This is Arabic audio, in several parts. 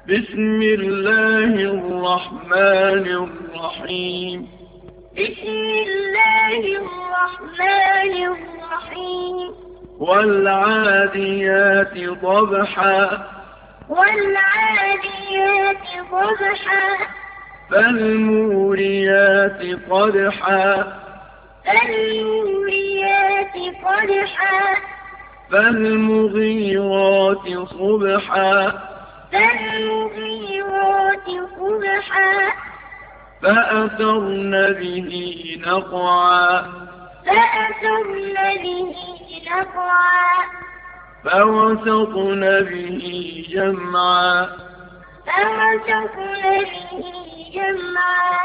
بسم الله الرحمن الرحيم. بسم الله الرحمن الرحيم. والعاديات ضبحا. والعاديات ضبحا. فالموريات قدحا. فالموريات قدحا. فالمغيرات صبحا. فالمغيرات صبحا. فأثرن به نقعا. فأثرن به نقعا. فوسطن به جمعا. فوسطن به جمعا.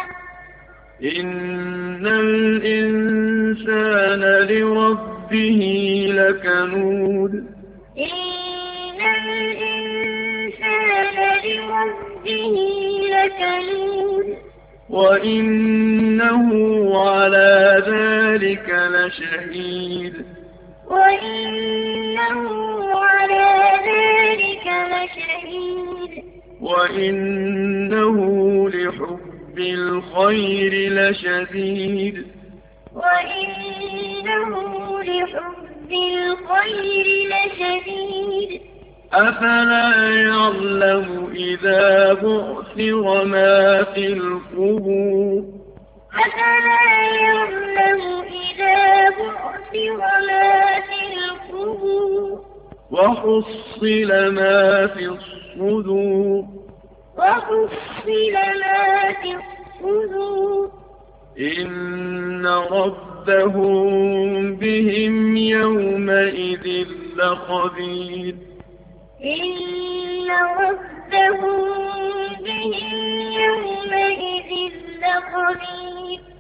إن الإنسان لربه لكنود. إن الإنسان لربه لكنود. وإنه على ذلك لشهيد. وإنه على ذلك لشهيد. وإنه لحب الخير لشديد. وإنه لحب الخير لشديد. أفلا يعلم إذا بعثر ما في القبور. أفلا يعلم إذا بعثر ما في القبور. وحصل ما في الصدور. وحصل ما في الصدور. إن ربهم بهم يومئذ لخبير. إن ربهم بهم يومئذ لخبير.